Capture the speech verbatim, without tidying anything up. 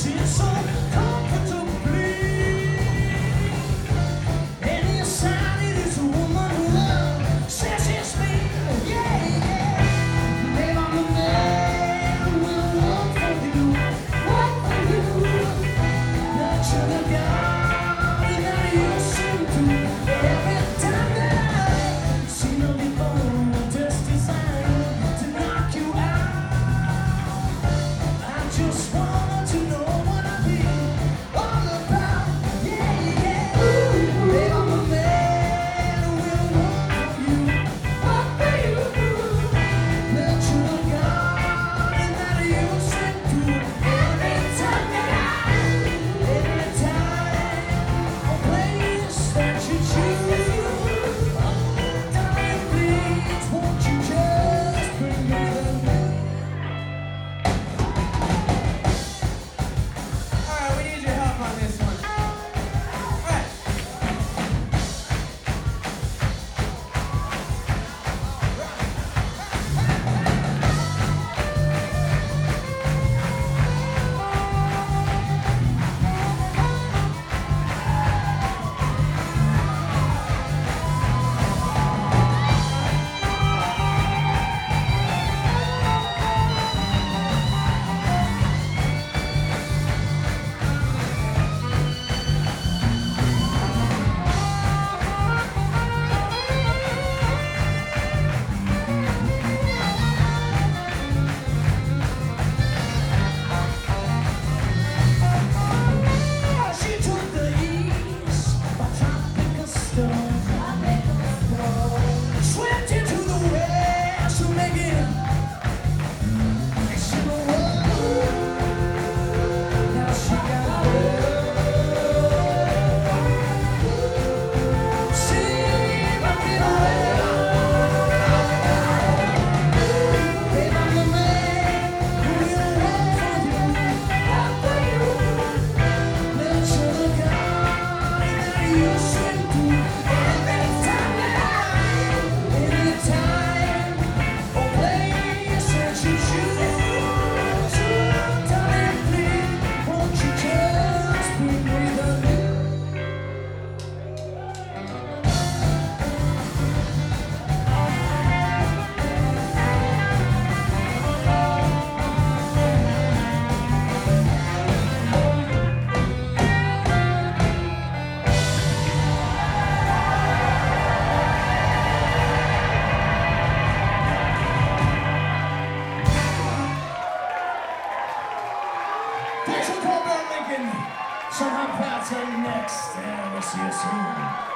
sit so comfortably. And inside it is a woman who says it's me. Yeah, yeah. Babe, I'm the man who will work for you, work for you. Nurture the garden that you sing to every time that I see them before, just designed to knock you out. I just want to know what I've been all about. Yeah, yeah. Babe, I'm the man who will work for you, work for you. Nurture the garden that you sing to every time that I, every time or place that you choose. Darling, please, won't you just bring me the news? Alright, we need your help on this one. Alright. She took the east by tropical storm, swept into the west to make it extra world. Now she got love. See, rockin' away. Babe, I'm the man who will work for you, work for you. Nurture the garden that you sing to every time that I, any time or place that you choose. Darling, please, won't you just bring me the news? Thanks for Colbert Lincoln. So I'm proud to tell you next, and we'll see you soon.